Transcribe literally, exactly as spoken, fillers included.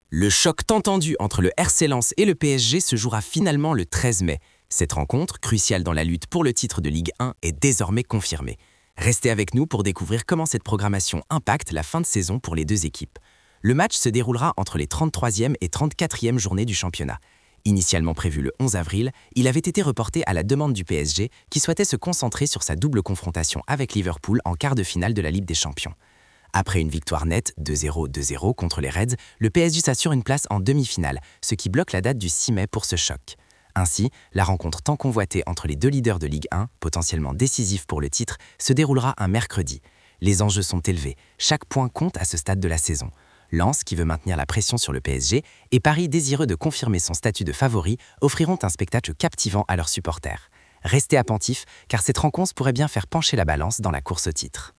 Le choc tant tendu entre le R C Lens et le P S G se jouera finalement le treize mai. Cette rencontre, cruciale dans la lutte pour le titre de Ligue un, est désormais confirmée. Restez avec nous pour découvrir comment cette programmation impacte la fin de saison pour les deux équipes. Le match se déroulera entre les trente-troisième et trente-quatrième journées du championnat. Initialement prévu le onze avril, il avait été reporté à la demande du P S G qui souhaitait se concentrer sur sa double confrontation avec Liverpool en quart de finale de la Ligue des Champions. Après une victoire nette deux zéro deux zéro contre les Reds, le P S G s'assure une place en demi-finale, ce qui bloque la date du six mai pour ce choc. Ainsi, la rencontre tant convoitée entre les deux leaders de Ligue un, potentiellement décisif pour le titre, se déroulera un mercredi. Les enjeux sont élevés, chaque point compte à ce stade de la saison. Lens, qui veut maintenir la pression sur le P S G, et Paris, désireux de confirmer son statut de favori, offriront un spectacle captivant à leurs supporters. Restez attentifs, car cette rencontre pourrait bien faire pencher la balance dans la course au titre.